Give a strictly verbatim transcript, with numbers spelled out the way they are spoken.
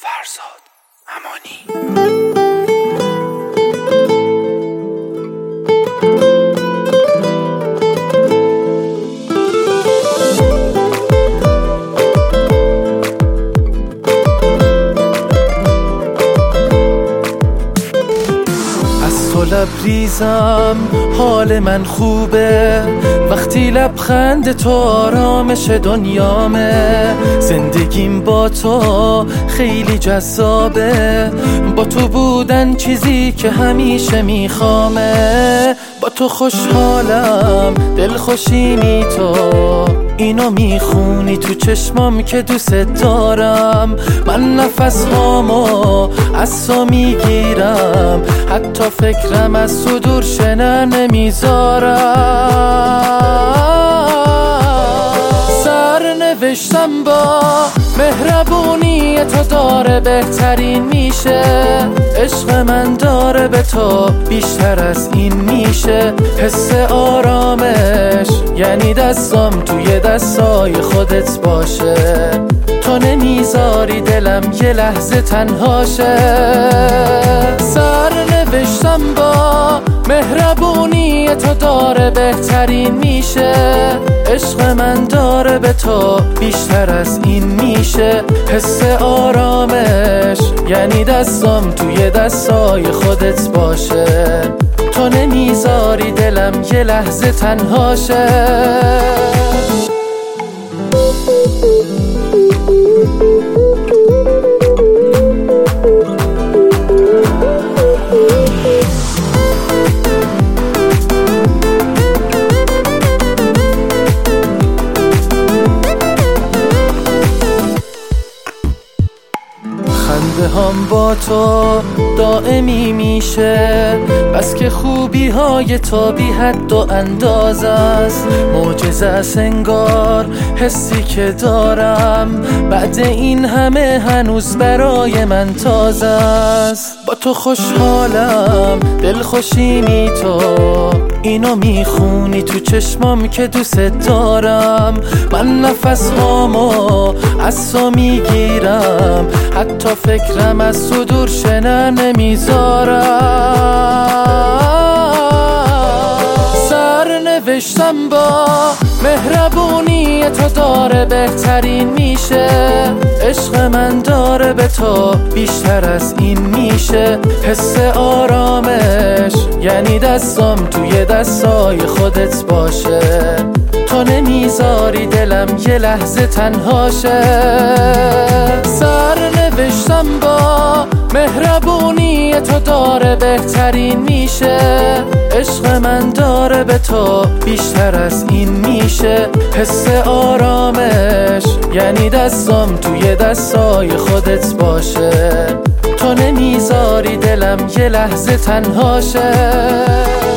فرزاد امانی. لبریزم حال من خوبه وقتی لبخند تو آرامش دنیامه. زندگیم با تو خیلی جذابه، با تو بودن چیزی که همیشه میخوامه. با تو خوشحالم، دلخوشیمی تو، اینو میخونی تو چشمام که دوست دارم. من نفس هامو از تو میگیرم، حتی فکرم از تو دور شنه نمیذارم. سرنوشتم با مهربونی تو داره بهترین میشه. عشق من داره به تو بیشتر از این میشه. حس آرامش یعنی دستم توی دستای خودت باشه. تو نمیذاری دلم یه لحظه تنها شه. سرنوشتم با مهربونی تو داره بهترین میشه. عشق من داره به تو بیشتر از این میشه. حس آرامش یعنی دستم توی دستای خودت باشه. تو نمیذاری دلم یه لحظه تنها شه. خنده هم با تو دائمی میشه، بس که خوبی های تو بی حد و انداز است. معجزه است انگار حسی که دارم، بعد این همه هنوز برای من تازه است. با تو خوشحالم، دلخوشیمی تو، اینو میخونی تو چشمام که دوست دارم. من نفس هامو از تو میگیرم، حتی فکرم از تو دور شنه نمیذارم. سرنوشتم با مهربونی تو داره بهترین میشه. عشق من داره به تو بیشتر از این میشه. حس آرامش یعنی دستم توی دستای خودت باشه. تو نمیذاری دلم یه لحظه تنها شه. سرنوشتم با مهربونی تو داره بهترین میشه. عشق من داره به تو بیشتر از این میشه. حس آرامش یعنی دستم توی دستای خودت باشه. تو نمیذاری دلم یه لحظه تنها شه.